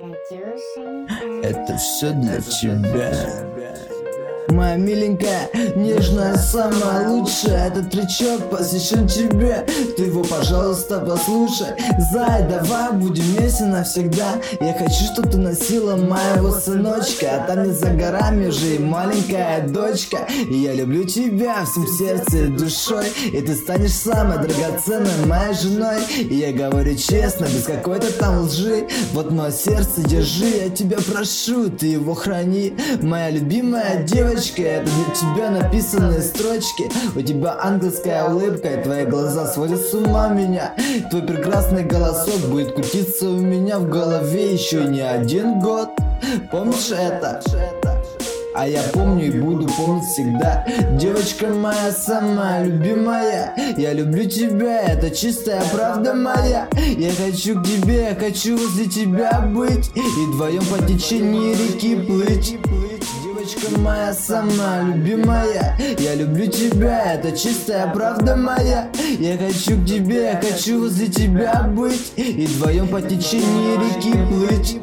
Катюшенька. Это все для тебя. Моя миленькая, нежная, самая лучшая. Этот тречок посвящен тебе. Ты его, пожалуйста, послушай. Зай, давай будем вместе навсегда. Я хочу, чтобы ты носила моего сыночка. А там не за горами уже и маленькая дочка. И я люблю тебя всем сердцем и душой. И ты станешь самой драгоценной моей женой. И я говорю честно, без какой-то там лжи. Вот мое сердце держи, я тебя прошу, ты его храни. Моя любимая девочка, это для тебя написанные строчки. У тебя ангельская улыбка, и твои глаза сводят с ума меня. Твой прекрасный голосок будет крутиться у меня в голове еще не один год. Помнишь это? А я помню и буду помнить всегда. Девочка моя самая любимая, я люблю тебя, это чистая правда моя. Я хочу к тебе, я хочу возле тебя быть и вдвоем по течению реки плыть. Девочка моя самая любимая, я люблю тебя, это чистая правда моя. Я хочу к тебе, я хочу возле тебя быть и вдвоем по течению реки плыть.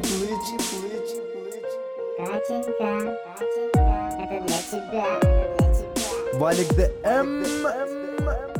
Катенька, это для тебя. Валик ДМ.